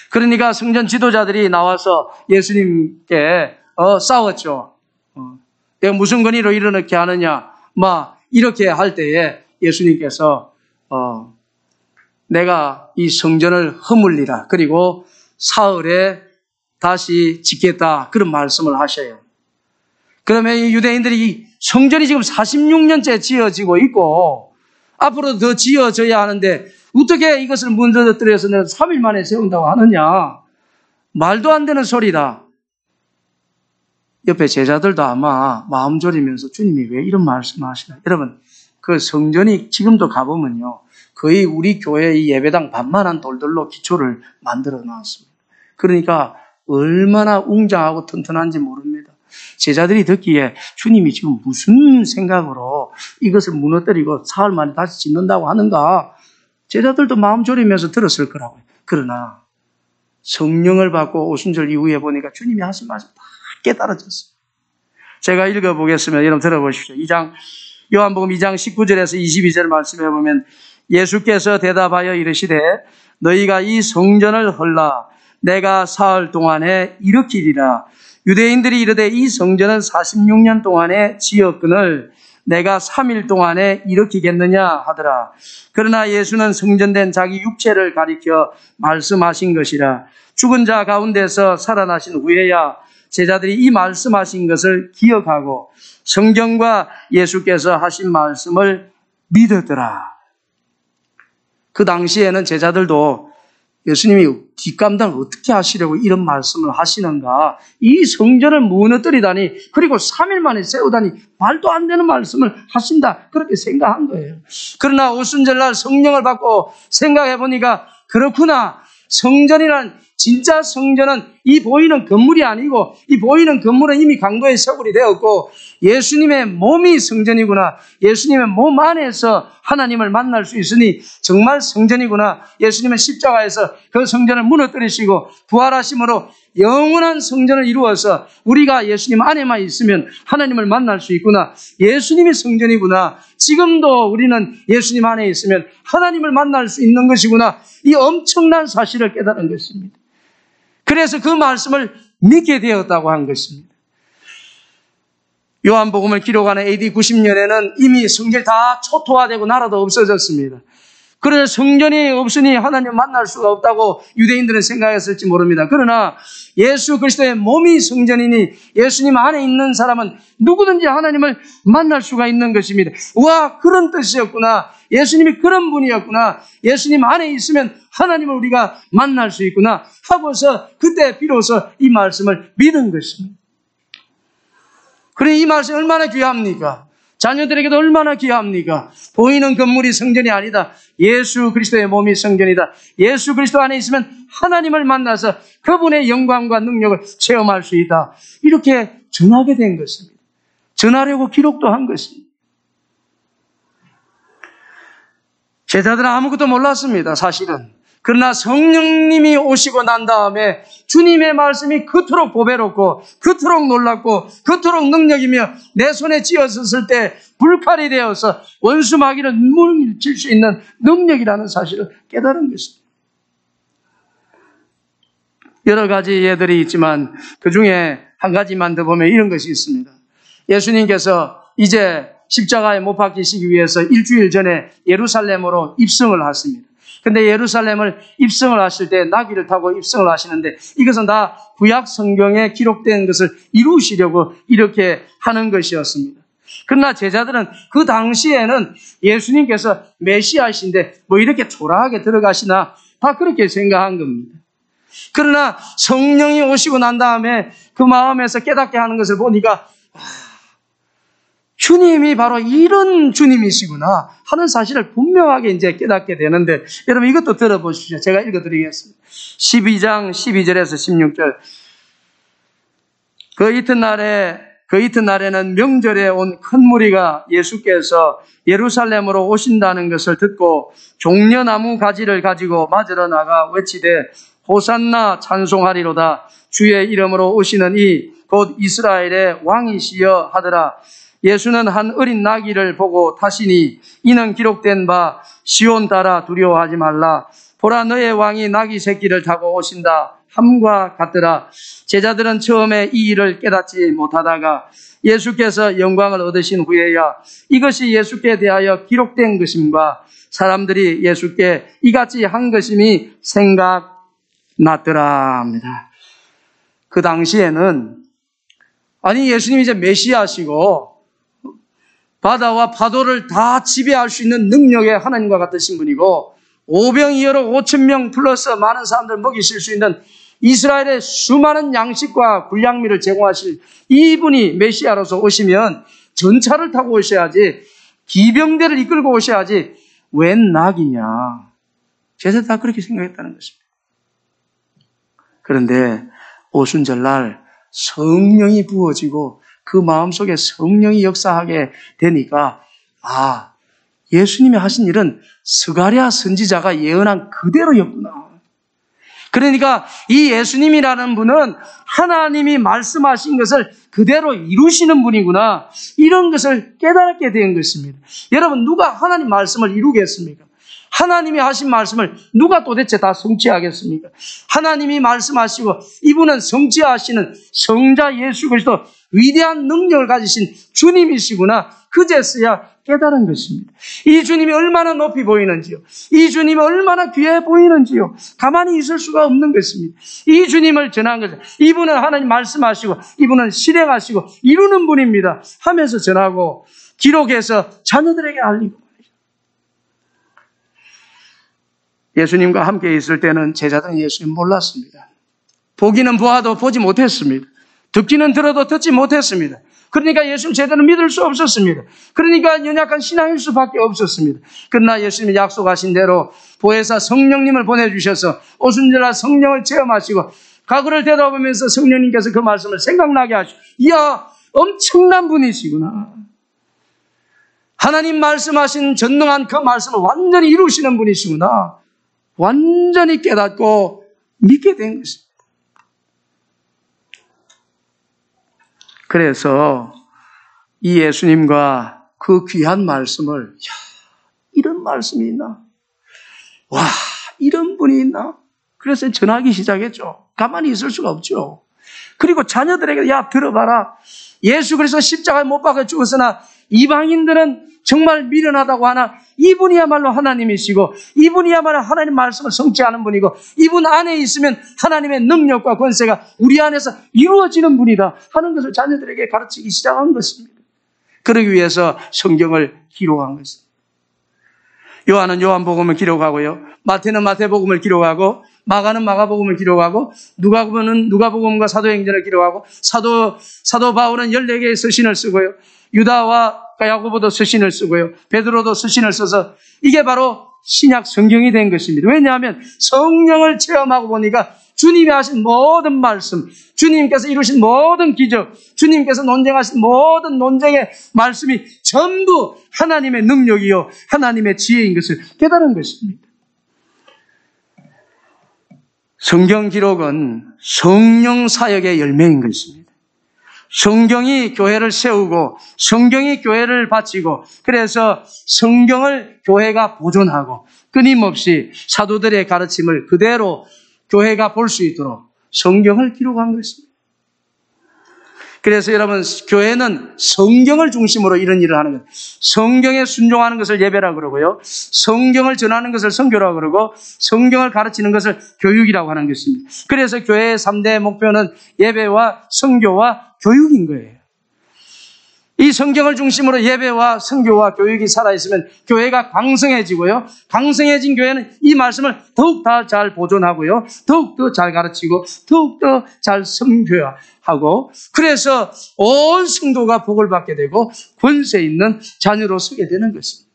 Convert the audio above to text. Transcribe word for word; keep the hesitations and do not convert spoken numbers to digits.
그러니까 성전 지도자들이 나와서 예수님께 어, 싸웠죠. 어, 내가 무슨 권위로 이렇게 하느냐, 막 이렇게 할 때에 예수님께서 어, 내가 이 성전을 허물리라, 그리고 사흘에 다시 짓겠다, 그런 말씀을 하셔요. 그러면 이 유대인들이 이 성전이 지금 사십육 년째 지어지고 있고 앞으로 더 지어져야 하는데 어떻게 이것을 무너뜨려서 내가 삼 일 만에 세운다고 하느냐, 말도 안 되는 소리다. 옆에 제자들도 아마 마음 졸이면서 주님이 왜 이런 말씀을 하시나. 여러분, 그 성전이 지금도 가보면요, 거의 우리 교회의 예배당 반만한 돌들로 기초를 만들어 놨습니다. 그러니까 얼마나 웅장하고 튼튼한지 모릅니다. 제자들이 듣기에 주님이 지금 무슨 생각으로 이것을 무너뜨리고 사흘 만에 다시 짓는다고 하는가, 제자들도 마음 졸이면서 들었을 거라고요. 그러나 성령을 받고 오순절 이후에 보니까 주님이 하신 말씀 다 깨달아졌어요. 제가 읽어보겠습니다. 여러분 들어보십시오. 이 장, 요한복음 이 장 십구 절에서 이십이 절 말씀해 보면 예수께서 대답하여 이르시되 너희가 이 성전을 헐라 내가 사흘 동안에 일으키리라. 유대인들이 이르되 이 성전은 사십육 년 동안에 지었거늘 내가 삼 일 동안에 일으키겠느냐 하더라. 그러나 예수는 성전된 자기 육체를 가리켜 말씀하신 것이라. 죽은 자 가운데서 살아나신 후에야 제자들이 이 말씀하신 것을 기억하고 성경과 예수께서 하신 말씀을 믿었더라. 그 당시에는 제자들도 예수님이 뒷감당을 어떻게 하시려고 이런 말씀을 하시는가, 이 성전을 무너뜨리다니, 그리고 삼 일 만에 세우다니 말도 안 되는 말씀을 하신다, 그렇게 생각한 거예요. 그러나 오순절날 성령을 받고 생각해 보니까 그렇구나, 성전이란, 진짜 성전은 이 보이는 건물이 아니고 이 보이는 건물은 이미 강도의 서굴이 되었고 예수님의 몸이 성전이구나. 예수님의 몸 안에서 하나님을 만날 수 있으니 정말 성전이구나. 예수님은 십자가에서 그 성전을 무너뜨리시고 부활하심으로 영원한 성전을 이루어서 우리가 예수님 안에만 있으면 하나님을 만날 수 있구나. 예수님이 성전이구나. 지금도 우리는 예수님 안에 있으면 하나님을 만날 수 있는 것이구나. 이 엄청난 사실을 깨달은 것입니다. 그래서 그 말씀을 믿게 되었다고 한 것입니다. 요한복음을 기록하는 에이디 구십 년에는 이미 성전이 다 초토화되고 나라도 없어졌습니다. 그래서 성전이 없으니 하나님 만날 수가 없다고 유대인들은 생각했을지 모릅니다. 그러나 예수 그리스도의 몸이 성전이니 예수님 안에 있는 사람은 누구든지 하나님을 만날 수가 있는 것입니다. 와, 그런 뜻이었구나. 예수님이 그런 분이었구나. 예수님 안에 있으면 하나님을 우리가 만날 수 있구나 하고서 그때 비로소 이 말씀을 믿은 것입니다. 그래, 이 말씀이 얼마나 귀합니까? 자녀들에게도 얼마나 귀합니까? 보이는 건물이 성전이 아니다. 예수 그리스도의 몸이 성전이다. 예수 그리스도 안에 있으면 하나님을 만나서 그분의 영광과 능력을 체험할 수 있다. 이렇게 전하게 된 것입니다. 전하려고 기록도 한 것입니다. 제자들은 아무것도 몰랐습니다, 사실은. 그러나 성령님이 오시고 난 다음에 주님의 말씀이 그토록 보배롭고 그토록 놀랍고 그토록 능력이며 내 손에 쥐어졌을 때 불칼이 되어서 원수 마귀를 물칠 수 있는 능력이라는 사실을 깨달은 것입니다. 여러 가지 예들이 있지만 그 중에 한 가지만 더 보면 이런 것이 있습니다. 예수님께서 이제 십자가에 못 박히시기 위해서 일주일 전에 예루살렘으로 입성을 하십니다. 근데 예루살렘을 입성을 하실 때 나귀를 타고 입성을 하시는데 이것은 다 구약 성경에 기록된 것을 이루시려고 이렇게 하는 것이었습니다. 그러나 제자들은 그 당시에는 예수님께서 메시아이신데 뭐 이렇게 초라하게 들어가시나 다 그렇게 생각한 겁니다. 그러나 성령이 오시고 난 다음에 그 마음에서 깨닫게 하는 것을 보니까 주님이 바로 이런 주님이시구나 하는 사실을 분명하게 이제 깨닫게 되는데, 여러분 이것도 들어보십시오. 제가 읽어드리겠습니다. 십이 장 십이 절에서 십육 절. 그 이튿날에 그 이튿날에는 명절에 온 큰 무리가 예수께서 예루살렘으로 오신다는 것을 듣고 종려나무 가지를 가지고 맞으러 나가 외치되 호산나 찬송하리로다. 주의 이름으로 오시는 이 곧 이스라엘의 왕이시여 하더라. 예수는 한 어린 나귀를 보고 타시니 이는 기록된 바 시온 따라 두려워하지 말라. 보라 너의 왕이 나귀 새끼를 타고 오신다 함과 같더라. 제자들은 처음에 이 일을 깨닫지 못하다가 예수께서 영광을 얻으신 후에야 이것이 예수께 대하여 기록된 것임과 사람들이 예수께 이같이 한 것임이 생각났더라 합니다. 그 당시에는 아니 예수님이 이제 메시아시고 바다와 파도를 다 지배할 수 있는 능력의 하나님과 같으신 분이고 오병이어로 오천 명 플러스 많은 사람들 먹이실 수 있는 이스라엘의 수많은 양식과 군량미를 제공하실 이분이 메시아로서 오시면 전차를 타고 오셔야지 기병대를 이끌고 오셔야지 웬 낙이냐. 제자 다 그렇게 생각했다는 것입니다. 그런데 오순절날 성령이 부어지고 그 마음속에 성령이 역사하게 되니까 아 예수님이 하신 일은 스가랴 선지자가 예언한 그대로였구나. 그러니까 이 예수님이라는 분은 하나님이 말씀하신 것을 그대로 이루시는 분이구나. 이런 것을 깨닫게 된 것입니다. 여러분 누가 하나님 말씀을 이루겠습니까? 하나님이 하신 말씀을 누가 도대체 다 성취하겠습니까? 하나님이 말씀하시고 이분은 성취하시는 성자 예수 그리스도 위대한 능력을 가지신 주님이시구나. 그제서야 깨달은 것입니다. 이 주님이 얼마나 높이 보이는지요. 이 주님이 얼마나 귀해 보이는지요. 가만히 있을 수가 없는 것입니다. 이 주님을 전한 것은 이분은 하나님 말씀하시고 이분은 실행하시고 이루는 분입니다 하면서 전하고 기록해서 자녀들에게 알리고 말이죠. 예수님과 함께 있을 때는 제자들은 예수님 몰랐습니다. 보기는 보아도 보지 못했습니다. 듣기는 들어도 듣지 못했습니다. 그러니까 예수님 제대로 믿을 수 없었습니다. 그러니까 연약한 신앙일 수밖에 없었습니다. 그러나 예수님이 약속하신 대로 보혜사 성령님을 보내주셔서 오순절날 성령을 체험하시고 과거를 되돌아보면서 성령님께서 그 말씀을 생각나게 하시고 이야 엄청난 분이시구나. 하나님 말씀하신 전능한 그 말씀을 완전히 이루시는 분이시구나. 완전히 깨닫고 믿게 된 것입니다. 그래서 이 예수님과 그 귀한 말씀을 야, 이런 말씀이 있나? 와, 이런 분이 있나? 그래서 전하기 시작했죠. 가만히 있을 수가 없죠. 그리고 자녀들에게 야 들어봐라. 예수 그리스도 십자가에 못 박아 죽었으나 이방인들은 정말 미련하다고 하나 이분이야말로 하나님이시고 이분이야말로 하나님 말씀을 성취하는 분이고 이분 안에 있으면 하나님의 능력과 권세가 우리 안에서 이루어지는 분이다 하는 것을 자녀들에게 가르치기 시작한 것입니다. 그러기 위해서 성경을 기록한 것입니다. 요한은 요한복음을 기록하고요. 마태는 마태복음을 기록하고 마가는 마가복음을 기록하고 누가복음은 누가복음과 사도행전을 기록하고 사도 사도 바울은 열네 개의 서신을 쓰고요. 유다와 야고보도 서신을 쓰고요. 베드로도 서신을 써서 이게 바로 신약 성경이 된 것입니다. 왜냐하면 성령을 체험하고 보니까 주님이 하신 모든 말씀, 주님께서 이루신 모든 기적, 주님께서 논쟁하신 모든 논쟁의 말씀이 전부 하나님의 능력이요 하나님의 지혜인 것을 깨달은 것입니다. 성경 기록은 성령 사역의 열매인 것입니다. 성경이 교회를 세우고 성경이 교회를 바치고 그래서 성경을 교회가 보존하고 끊임없이 사도들의 가르침을 그대로 교회가 볼 수 있도록 성경을 기록한 것입니다. 그래서 여러분 교회는 성경을 중심으로 이런 일을 하는 것. 성경에 순종하는 것을 예배라고 그러고요. 성경을 전하는 것을 선교라고 그러고 성경을 가르치는 것을 교육이라고 하는 것입니다. 그래서 교회의 삼 대 목표는 예배와 선교와 교육인 거예요. 이 성경을 중심으로 예배와 선교와 교육이 살아있으면 교회가 강성해지고요. 강성해진 교회는 이 말씀을 더욱더 잘 보존하고요. 더욱더 잘 가르치고 더욱더 잘 선교하고 그래서 온 성도가 복을 받게 되고 권세 있는 자녀로 서게 되는 것입니다.